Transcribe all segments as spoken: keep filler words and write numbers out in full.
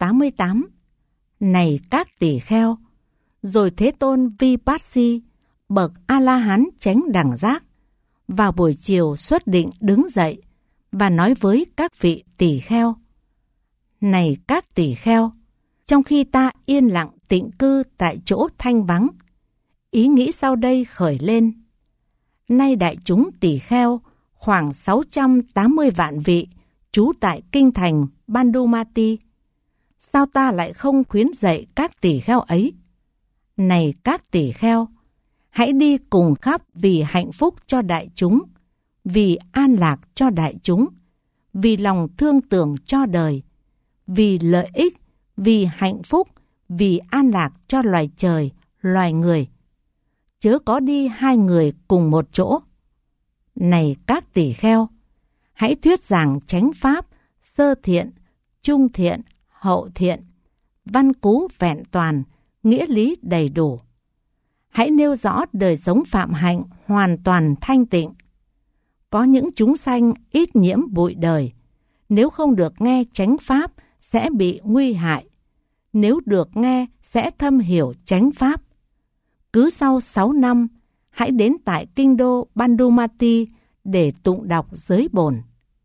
tám mươi tám. Này các tỳ kheo, rồi Thế Tôn Vipassi, bậc A-la-hán chánh đẳng giác, vào buổi chiều xuất định đứng dậy và nói với các vị tỳ kheo: Này các tỳ kheo, trong khi ta yên lặng tịnh cư tại chỗ thanh vắng, ý nghĩ sau đây khởi lên: Nay đại chúng tỳ kheo khoảng sáu trăm tám mươi vạn vị trú tại kinh thành Bandumati, sao ta lại không khuyến dạy các tỳ kheo ấy? Này các tỳ kheo, hãy đi cùng khắp vì hạnh phúc cho đại chúng, vì an lạc cho đại chúng, vì lòng thương tưởng cho đời, vì lợi ích, vì hạnh phúc, vì an lạc cho loài trời, loài người. Chớ có đi hai người cùng một chỗ. Này các tỳ kheo, hãy thuyết giảng chánh pháp, sơ thiện, trung thiện, hậu thiện, văn cú vẹn toàn, nghĩa lý đầy đủ. Hãy nêu rõ đời sống phạm hạnh hoàn toàn thanh tịnh. Có những chúng sanh ít nhiễm bụi đời, nếu không được nghe chánh pháp sẽ bị nguy hại, nếu được nghe sẽ thâm hiểu chánh pháp. Cứ sau sáu năm, hãy đến tại kinh đô Bandumati để tụng đọc giới bổn.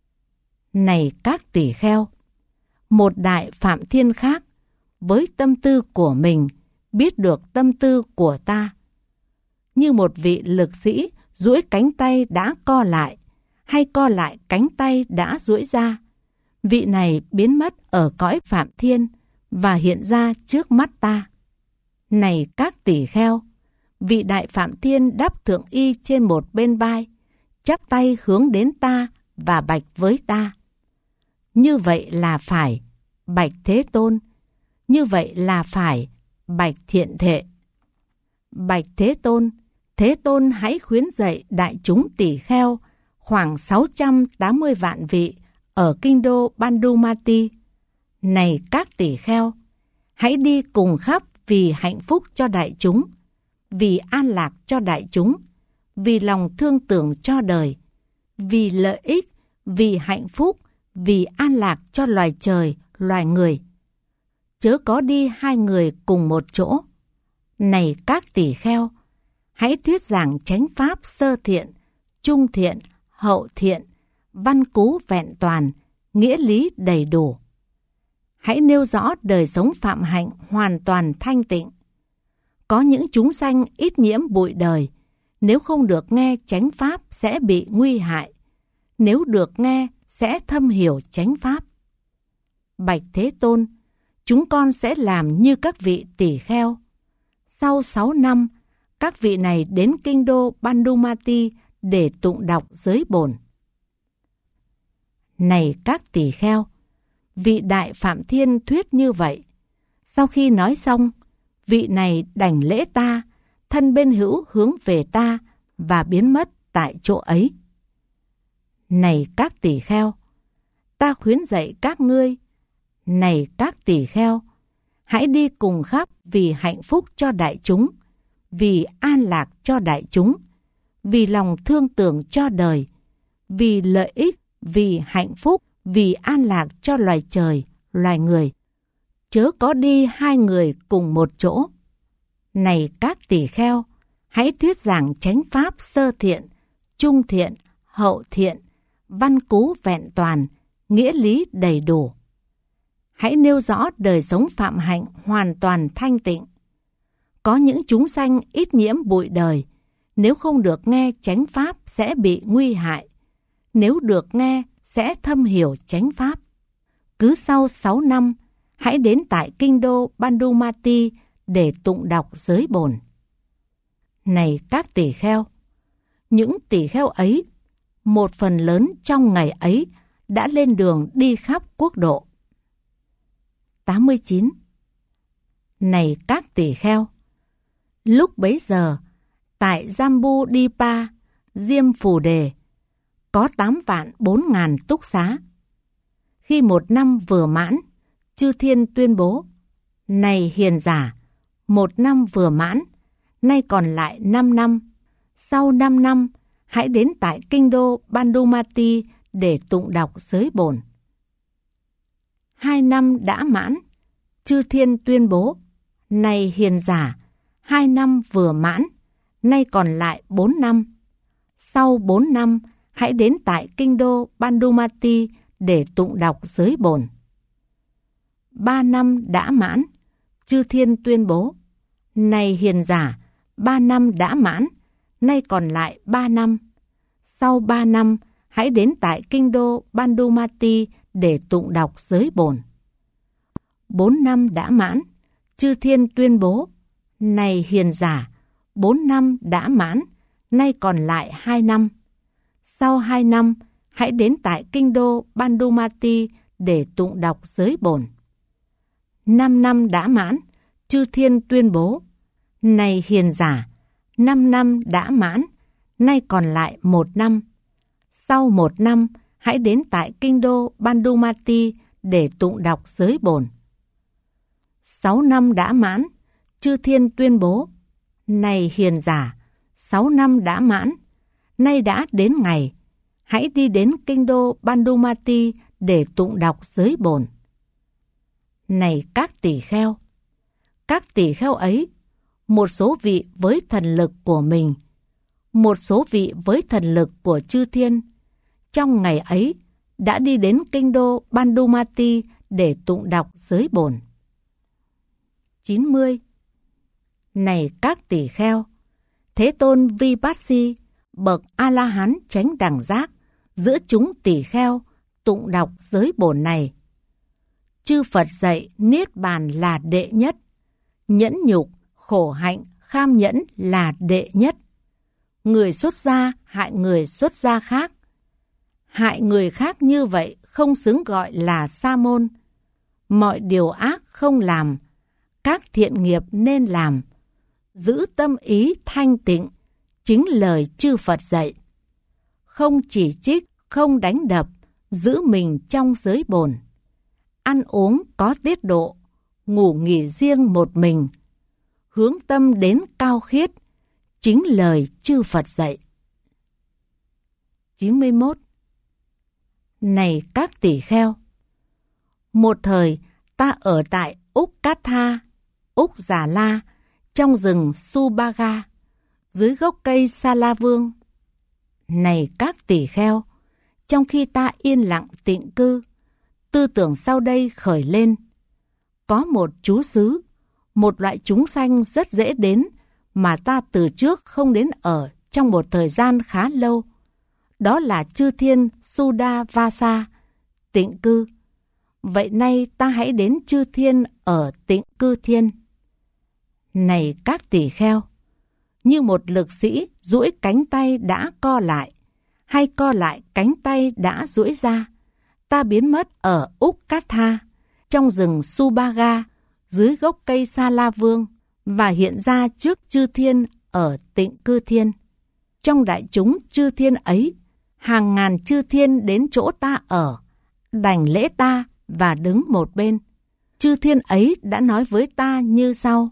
Này các tỳ kheo, một đại phạm thiên khác, với tâm tư của mình, biết được tâm tư của ta. Như một vị lực sĩ duỗi cánh tay đã co lại, hay co lại cánh tay đã duỗi ra, vị này biến mất ở cõi phạm thiên và hiện ra trước mắt ta. Này các tỳ kheo, vị đại phạm thiên đắp thượng y trên một bên vai, chắp tay hướng đến ta và bạch với ta: Như vậy là phải, bạch Thế Tôn. Như vậy là phải, bạch Thiện Thệ. Bạch Thế Tôn, Thế Tôn hãy khuyến dạy đại chúng tỳ kheo khoảng sáu trăm tám mươi vạn vị ở kinh đô Bandumati. Này các tỳ kheo, hãy đi cùng khắp vì hạnh phúc cho đại chúng, vì an lạc cho đại chúng, vì lòng thương tưởng cho đời, vì lợi ích, vì hạnh phúc, vì an lạc cho loài trời, loài người. Chớ có đi hai người cùng một chỗ. Này các tỳ kheo, hãy thuyết giảng chánh pháp sơ thiện, trung thiện, hậu thiện, văn cú vẹn toàn, nghĩa lý đầy đủ. Hãy nêu rõ đời sống phạm hạnh hoàn toàn thanh tịnh. Có những chúng sanh ít nhiễm bụi đời, nếu không được nghe chánh pháp sẽ bị nguy hại, nếu được nghe sẽ thâm hiểu chánh pháp. Bạch Thế Tôn, chúng con sẽ làm như các vị tỳ kheo. Sau sáu năm, các vị này đến kinh đô Bandumati để tụng đọc giới bổn. Này các tỳ kheo, vị đại phạm thiên thuyết như vậy. Sau khi nói xong, vị này đảnh lễ ta, thân bên hữu hướng về ta và biến mất tại chỗ ấy. Này các tỳ kheo, ta khuyến dạy các ngươi. Này các tỳ kheo, hãy đi cùng khắp vì hạnh phúc cho đại chúng, vì an lạc cho đại chúng, vì lòng thương tưởng cho đời, vì lợi ích, vì hạnh phúc, vì an lạc cho loài trời, loài người. Chớ có đi hai người cùng một chỗ. Này các tỳ kheo, hãy thuyết giảng chánh pháp sơ thiện, trung thiện, hậu thiện, văn cú vẹn toàn, nghĩa lý đầy đủ. Hãy nêu rõ đời sống phạm hạnh hoàn toàn thanh tịnh. Có những chúng sanh ít nhiễm bụi đời, nếu không được nghe chánh pháp sẽ bị nguy hại, nếu được nghe sẽ thâm hiểu chánh pháp. Cứ sau sáu năm, hãy đến tại kinh đô Bandumati để tụng đọc giới bổn. Này các tỳ kheo, những tỳ kheo ấy, một phần lớn trong ngày ấy đã lên đường đi khắp quốc độ. tám mươi chín. Này các tỳ kheo, lúc bấy giờ, tại Jambu-dipa, Diêm Phù Đề, có tám vạn bốn ngàn túc xá. Khi một năm vừa mãn, chư thiên tuyên bố: Này hiền giả, một năm vừa mãn, nay còn lại năm năm. Sau năm năm, hãy đến tại kinh đô Bandumati để tụng đọc giới bổn. Hai năm đã mãn, chư thiên tuyên bố, này hiền giả, hai năm vừa mãn, nay còn lại bốn năm. Sau bốn năm, hãy đến tại kinh đô Bandumati để tụng đọc giới bổn. Ba năm đã mãn, chư thiên tuyên bố, này hiền giả, ba năm đã mãn, nay còn lại ba năm. Sau ba năm, hãy đến tại kinh đô Bandumati để tụng đọc giới bổn. Bốn năm đã mãn, chư thiên tuyên bố, này hiền giả, bốn năm đã mãn, nay còn lại hai năm. Sau hai năm, hãy đến tại kinh đô Bandumati để tụng đọc giới bổn. Năm năm đã mãn, chư thiên tuyên bố, này hiền giả, năm năm đã mãn, nay còn lại một năm. Sau một năm, hãy đến tại kinh đô Bandumati để tụng đọc giới bổn. Sáu năm đã mãn, chư thiên tuyên bố, này hiền giả, sáu năm đã mãn, nay đã đến ngày, hãy đi đến kinh đô Bandumati để tụng đọc giới bổn. Này các tỷ kheo, các tỷ kheo ấy, một số vị với thần lực của mình, một số vị với thần lực của chư thiên, trong ngày ấy đã đi đến kinh đô Bandumati để tụng đọc giới bổn. chín mươi. Này các tỷ kheo, Thế Tôn Vipassi, bậc A-la-hán chánh đẳng giác, giữa chúng tỷ kheo tụng đọc giới bổn này. Chư Phật dạy niết bàn là đệ nhất, nhẫn nhục, khổ hạnh, kham nhẫn là đệ nhất. Người xuất gia hại người xuất gia khác. Hại người khác như vậy không xứng gọi là sa môn. Mọi điều ác không làm, các thiện nghiệp nên làm. Giữ tâm ý thanh tịnh, chính lời chư Phật dạy. Không chỉ trích, không đánh đập, giữ mình trong giới bổn. Ăn uống có tiết độ, ngủ nghỉ riêng một mình. Hướng tâm đến cao khiết, chính lời chư Phật dạy. chín mươi mốt. Này các tỷ kheo, một thời ta ở tại Úc Cát Tha, Úc Già La, trong rừng Subhaga, dưới gốc cây Sa La Vương. Này các tỷ kheo, trong khi ta yên lặng tịnh cư, tư tưởng sau đây khởi lên. Có một chú xứ, một loại chúng sanh rất dễ đến mà ta từ trước không đến ở trong một thời gian khá lâu. Đó là chư thiên Sudavasa, tịnh cư. Vậy nay ta hãy đến chư thiên ở tịnh cư thiên. Này các tỷ kheo, như một lực sĩ duỗi cánh tay đã co lại, hay co lại cánh tay đã duỗi ra, ta biến mất ở Úc Cát Tha, trong rừng Subhaga, dưới gốc cây Sa La Vương, và hiện ra trước chư thiên ở tịnh cư thiên. Trong đại chúng chư thiên ấy, hàng ngàn chư thiên đến chỗ ta ở, đảnh lễ ta và đứng một bên. Chư thiên ấy đã nói với ta như sau: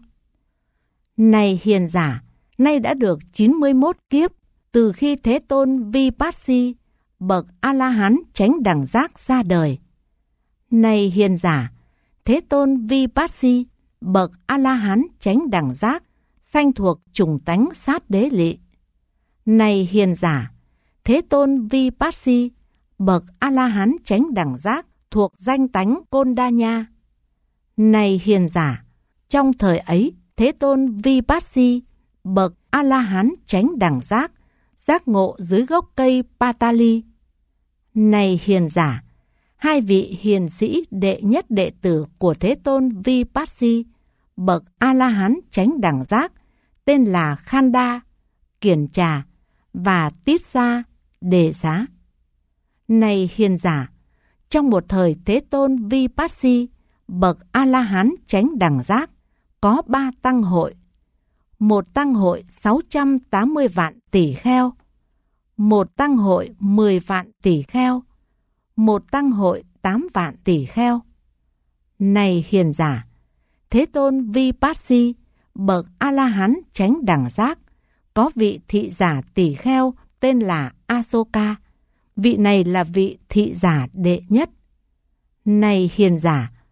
Này hiền giả, nay đã được chín mươi mốt kiếp từ khi Thế Tôn Vipassi, bậc A-la-hán chánh đẳng giác ra đời. Này hiền giả, Thế Tôn Vipassi, bậc A-la-hán chánh đẳng giác, sanh thuộc chủng tánh sát đế lị. Này hiền giả, Thế Tôn Vipassi, bậc A-la-hán chánh đẳng giác, thuộc danh tánh Côn Đa Nha. Này hiền giả, trong thời ấy, Thế Tôn Vipassi, bậc A-la-hán chánh đẳng giác, giác ngộ dưới gốc cây Patali. Này hiền giả, hai vị hiền sĩ đệ nhất đệ tử của Thế Tôn Vipassi, bậc A-la-hán chánh đẳng giác, tên là Khanda, Kiển Trà và Tít Sa, Đề Xá. Này hiền giả, trong một thời Thế Tôn Vipassi, bậc A-la-hán chánh đẳng giác, có ba tăng hội. Một tăng hội sáu trăm tám mươi vạn tỷ kheo, một tăng hội mười vạn tỷ kheo, một tăng hội tám vạn tỷ kheo. Này hiền giả, Thế Tôn Vipassi, bậc A-la-hán chánh đẳng giác, có vị thị giả tỷ kheo tên là Asoka. Vị này là vị thị giả đệ nhất. Này hiền giả,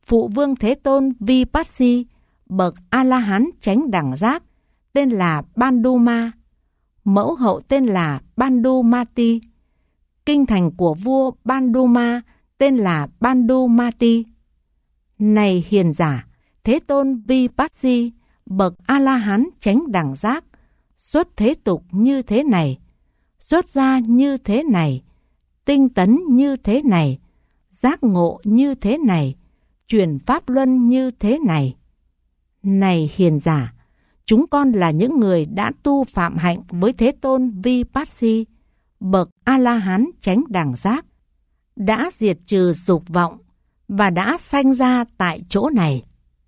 Phụ vương Thế Tôn Vipassi, bậc A-la-hán chánh đẳng giác, tên là Banduma. Mẫu hậu tên là Bandumati. Kinh thành của vua Banduma tên là Bandumati. Này hiền giả, Thế Tôn Vipassi, bậc A-la-hán chánh đẳng giác, xuất thế tục như thế này, xuất gia như thế này, tinh tấn như thế này, giác ngộ như thế này, chuyển pháp luân như thế này. Này hiền giả, chúng con là những người đã tu phạm hạnh với Thế Tôn Vipassi, bậc A-la-hán chánh đẳng giác, đã diệt trừ dục vọng và đã sanh ra tại chỗ này.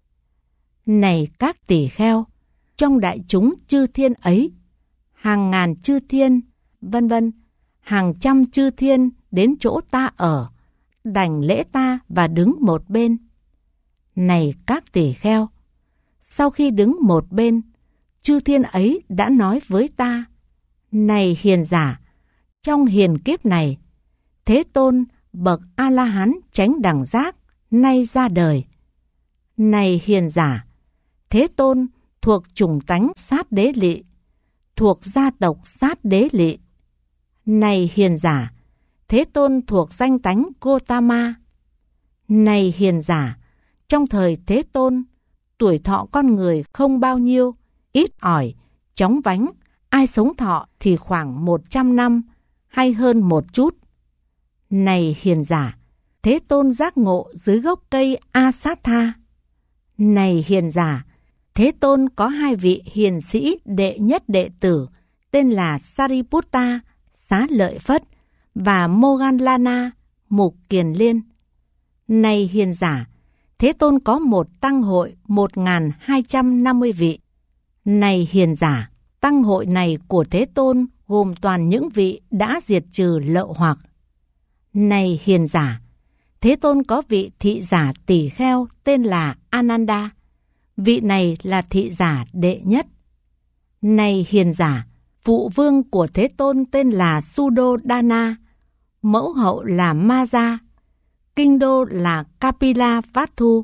Này các tỳ kheo, trong đại chúng chư thiên ấy, hàng ngàn chư thiên, vân vân, hàng trăm chư thiên đến chỗ ta ở, đảnh lễ ta và đứng một bên. Này các tỳ kheo, sau khi đứng một bên, chư thiên ấy đã nói với ta: Này hiền giả, trong hiền kiếp này, Thế Tôn bậc A-la-hán chánh đẳng giác nay ra đời. Này hiền giả, Thế Tôn thuộc chủng tánh sát đế lị, thuộc gia tộc sát đế lị. Này hiền giả, Thế Tôn thuộc danh tánh Gotama. Này hiền giả, trong thời Thế Tôn, tuổi thọ con người không bao nhiêu, ít ỏi, chóng vánh, ai sống thọ thì khoảng một trăm năm hay hơn một chút. Này hiền giả, Thế Tôn giác ngộ dưới gốc cây Asatha. Này hiền giả, Thế Tôn có hai vị hiền sĩ đệ nhất đệ tử tên là Sariputta, Xá Lợi Phất và Moggallana, Mục Kiền Liên. Này hiền giả, Thế Tôn có một tăng hội một nghìn hai trăm năm mươi vị. Này hiền giả, tăng hội này của Thế Tôn gồm toàn những vị đã diệt trừ lậu hoặc. Này hiền giả, Thế Tôn có vị thị giả tỷ kheo tên là Ananda. Vị này là thị giả đệ nhất. Này hiền giả, phụ vương của Thế Tôn tên là Suddhodana, mẫu hậu là Maja, kinh đô là Kapilavatthu.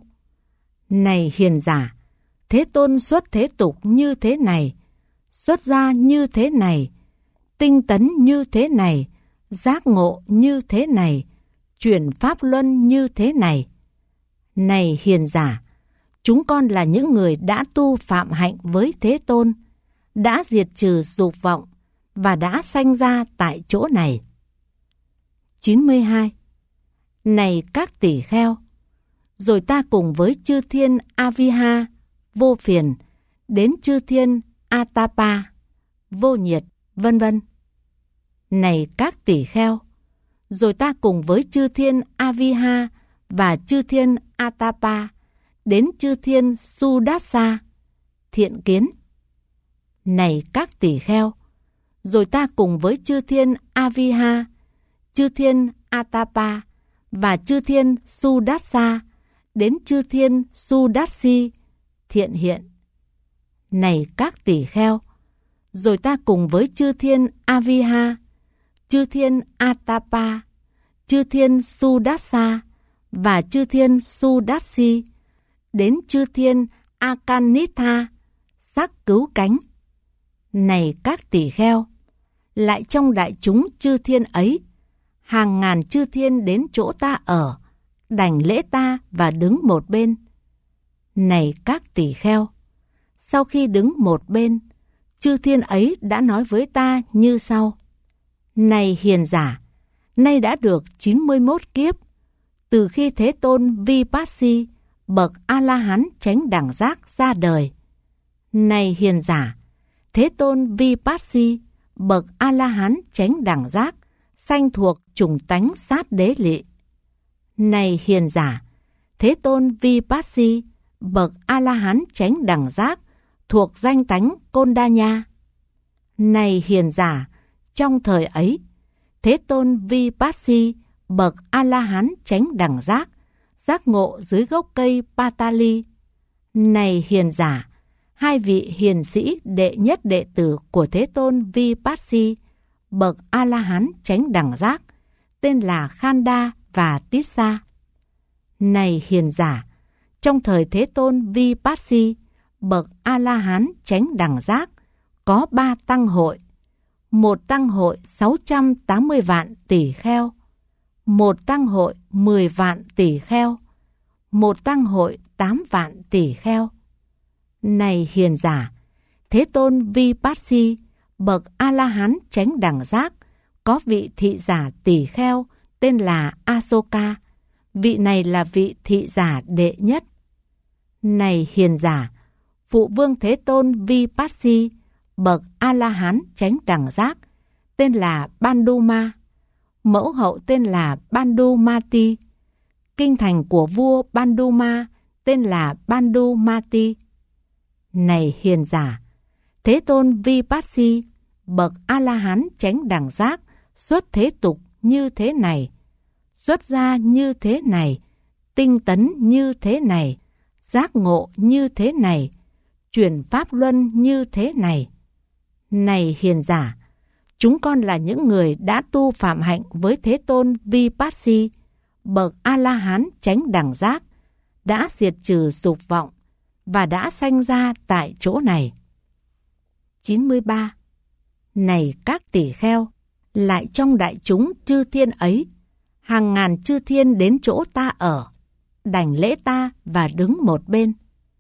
Này hiền giả, Thế Tôn xuất thế tục như thế này, xuất gia như thế này, tinh tấn như thế này, giác ngộ như thế này, chuyển pháp luân như thế này. Này hiền giả, chúng con là những người đã tu phạm hạnh với Thế Tôn, đã diệt trừ dục vọng và đã sanh ra tại chỗ này. chín mươi hai. Này các tỷ kheo, rồi ta cùng với chư thiên Aviha, vô phiền, đến chư thiên Atapa, vô nhiệt, vân vân. Này các tỷ kheo, rồi ta cùng với chư thiên Aviha và chư thiên Atapa đến chư thiên Sudasa, thiện kiến. Này các tỷ kheo, rồi ta cùng với chư thiên Aviha, chư thiên Atapa và chư thiên Sudasa đến chư thiên Sudasi, thiện hiện. Này các tỷ kheo, rồi ta cùng với chư thiên Aviha, chư thiên Atapa, chư thiên Sudasa và chư thiên Sudasi đến chư thiên Akanitha, sắc cứu cánh. Này các tỷ kheo, lại trong đại chúng chư thiên ấy, hàng ngàn chư thiên đến chỗ ta ở, đảnh lễ ta và đứng một bên. Này các tỷ kheo, sau khi đứng một bên, chư thiên ấy đã nói với ta như sau: Này hiền giả, nay đã được chín mươi mốt kiếp, từ khi Thế Tôn Vipassi, bậc A-la-hán chánh đẳng giác ra đời. Này hiền giả, Thế Tôn Vipassi, bậc A-la-hán chánh đẳng giác, sanh thuộc chủng tánh sát đế lị. Này hiền giả, Thế Tôn Vipassi, bậc A-la-hán chánh đẳng giác, thuộc danh tánh Kondanya. Này hiền giả, trong thời ấy, Thế Tôn Vipassi, bậc A-la-hán chánh đẳng giác, giác ngộ dưới gốc cây Patali. Này hiền giả, hai vị hiền sĩ đệ nhất đệ tử của Thế Tôn Vipassi, bậc A-la-hán chánh đẳng giác, tên là Khanda và Tissa. Này hiền giả, trong thời Thế Tôn Vipassi, bậc A-la-hán chánh đẳng giác, có ba tăng hội. Một tăng hội sáu trăm tám mươi vạn tỷ kheo, một tăng hội mười vạn tỷ kheo, một tăng hội tám vạn tỷ kheo. Này hiền giả, Thế Tôn Vipassi, bậc A-la-hán chánh đẳng giác, có vị thị giả tỷ kheo tên là Asoka. Vị này là vị thị giả đệ nhất. Này hiền giả, Phụ Vương Thế Tôn Vipassi, bậc A-la-hán chánh đẳng giác, tên là Banduma. Mẫu hậu tên là Bandumati. Kinh thành của vua Banduma tên là Bandumati. Này hiền giả, Thế Tôn Vipassi, bậc A-la-hán chánh đẳng giác, xuất thế tục như thế này, xuất gia như thế này, tinh tấn như thế này, giác ngộ như thế này, chuyển pháp luân như thế này. Này hiền giả, chúng con là những người đã tu phạm hạnh với Thế Tôn Vipassi, bậc A-la-hán chánh đẳng giác, đã diệt trừ dục vọng và đã sanh ra tại chỗ này. chín mươi ba. Này các tỷ kheo, lại trong đại chúng chư thiên ấy, hàng ngàn chư thiên đến chỗ ta ở, đảnh lễ ta và đứng một bên.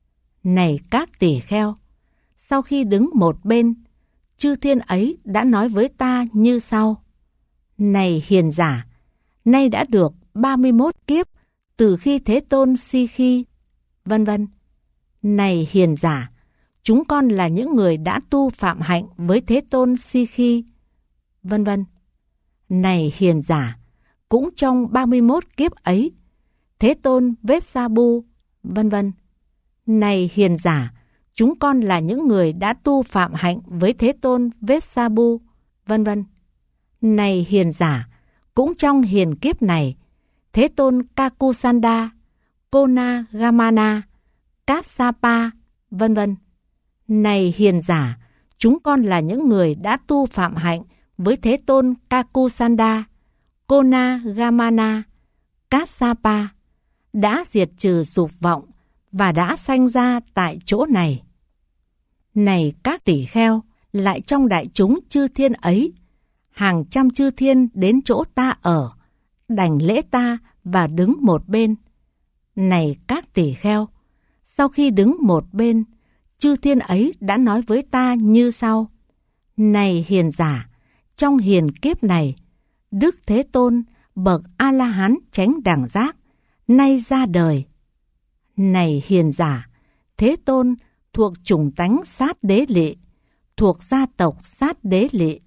Này các tỷ kheo, sau khi đứng một bên, chư thiên ấy đã nói với ta như sau: Này hiền giả, nay đã được ba mươi mốt kiếp từ khi Thế Tôn si khi, vân vân. Này hiền giả, chúng con là những người đã tu phạm hạnh với Thế Tôn si khi, vân vân. Này hiền giả, cũng trong ba mươi mốt kiếp ấy, Thế Tôn Vessabu, vân vân. Này hiền giả, chúng con là những người đã tu phạm hạnh với Thế Tôn Vessabu, vân vân. Này hiền giả, cũng trong hiền kiếp này, Thế Tôn Kakusanda, Kona Gamana, Kassapa, vân vân. Này hiền giả, chúng con là những người đã tu phạm hạnh với Thế Tôn Kakusanda, Kona Gamana, Kassapa, đã diệt trừ dục vọng và đã sanh ra tại chỗ này. Này các tỷ kheo, lại trong đại chúng chư thiên ấy, hàng trăm chư thiên đến chỗ ta ở, đảnh lễ ta và đứng một bên. Này các tỷ kheo, sau khi đứng một bên, chư thiên ấy đã nói với ta như sau: Này hiền giả, trong hiền kiếp này, Đức Thế Tôn, bậc A-la-hán chánh đẳng giác, nay ra đời. Này hiền giả, Thế Tôn thuộc chủng tánh sát đế lị, thuộc gia tộc sát đế lị.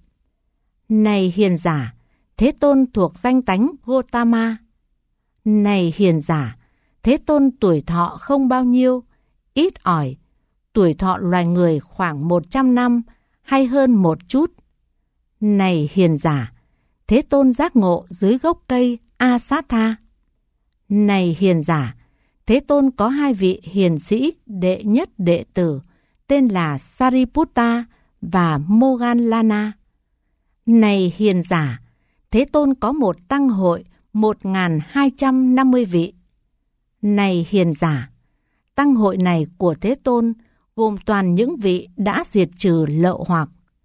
Này hiền giả, Thế Tôn thuộc danh tánh Gotama. Này hiền giả, Thế Tôn tuổi thọ không bao nhiêu, ít ỏi, tuổi thọ loài người khoảng một trăm năm hay hơn một chút. Này hiền giả, Thế Tôn giác ngộ dưới gốc cây Asatha. Này hiền giả, Thế Tôn có hai vị hiền sĩ đệ nhất đệ tử, tên là Sariputta và Moggallana. Này hiền giả, Thế Tôn có một tăng hội một nghìn hai trăm năm mươi vị. Này hiền giả, tăng hội này của Thế Tôn gồm toàn những vị đã diệt trừ lậu hoặc.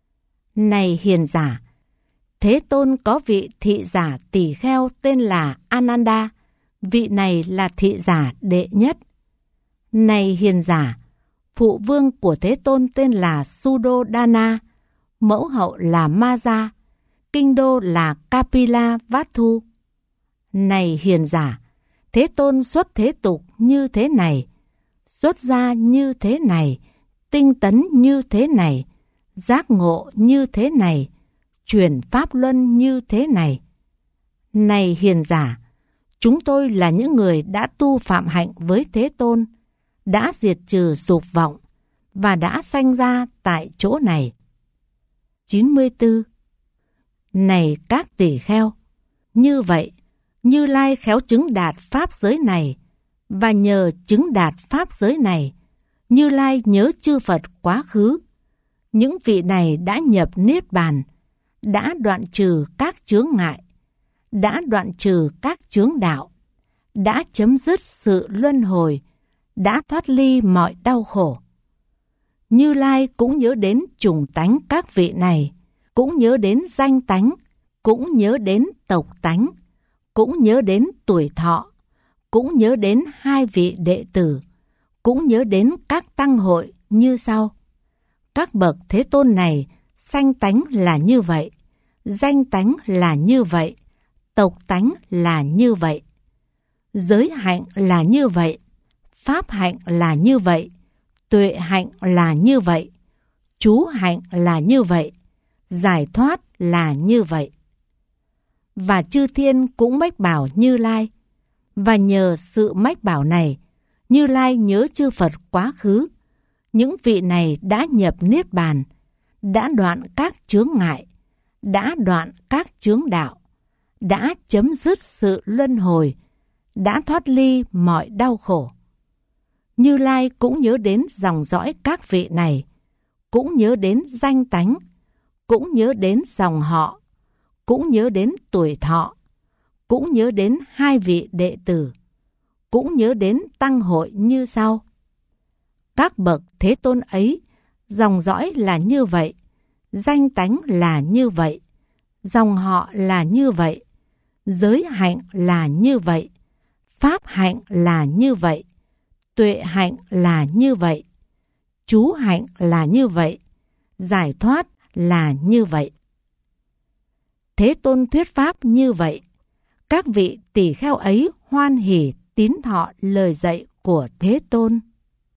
Này hiền giả, Thế Tôn có vị thị giả tỷ kheo tên là Ananda, vị này là thị giả đệ nhất. Này hiền giả, phụ vương của Thế Tôn tên là Suddhodana, mẫu hậu là Maja, kinh đô là Kapilavatthu. Này hiền giả, Thế Tôn xuất thế tục như thế này, xuất gia như thế này, tinh tấn như thế này, giác ngộ như thế này, chuyển pháp luân như thế này. Này hiền giả, chúng tôi là những người đã tu phạm hạnh với Thế Tôn, đã diệt trừ dục vọng và đã sanh ra tại chỗ này. chín mươi tư. Này các tỷ kheo, như vậy, Như Lai khéo chứng đạt pháp giới này, và nhờ chứng đạt pháp giới này, Như Lai nhớ chư Phật quá khứ. Những vị này đã nhập Niết Bàn, đã đoạn trừ các chướng ngại, đã đoạn trừ các chướng đạo, đã chấm dứt sự luân hồi, đã thoát ly mọi đau khổ. Như Lai cũng nhớ đến chủng tánh các vị này, cũng nhớ đến danh tánh, cũng nhớ đến tộc tánh, cũng nhớ đến tuổi thọ, cũng nhớ đến hai vị đệ tử, cũng nhớ đến các tăng hội như sau. Các bậc Thế Tôn này, sanh tánh là như vậy, danh tánh là như vậy, tộc tánh là như vậy, giới hạnh là như vậy, pháp hạnh là như vậy, tuệ hạnh là như vậy, chú hạnh là như vậy, giải thoát là như vậy. Và chư thiên cũng mách bảo Như Lai, và nhờ sự mách bảo này, Như Lai nhớ chư Phật quá khứ, những vị này đã nhập niết bàn, đã đoạn các chướng ngại, đã đoạn các chướng đạo, đã chấm dứt sự luân hồi, đã thoát ly mọi đau khổ. Như Lai cũng nhớ đến dòng dõi các vị này, cũng nhớ đến danh tánh, cũng nhớ đến dòng họ, cũng nhớ đến tuổi thọ, cũng nhớ đến hai vị đệ tử, cũng nhớ đến tăng hội như sau. Các bậc Thế Tôn ấy, dòng dõi là như vậy, danh tánh là như vậy, dòng họ là như vậy, giới hạnh là như vậy, pháp hạnh là như vậy, tuệ hạnh là như vậy, chú hạnh là như vậy, giải thoát là như vậy. Thế Tôn thuyết pháp như vậy, các vị tỳ kheo ấy hoan hỉ tín thọ lời dạy của Thế Tôn.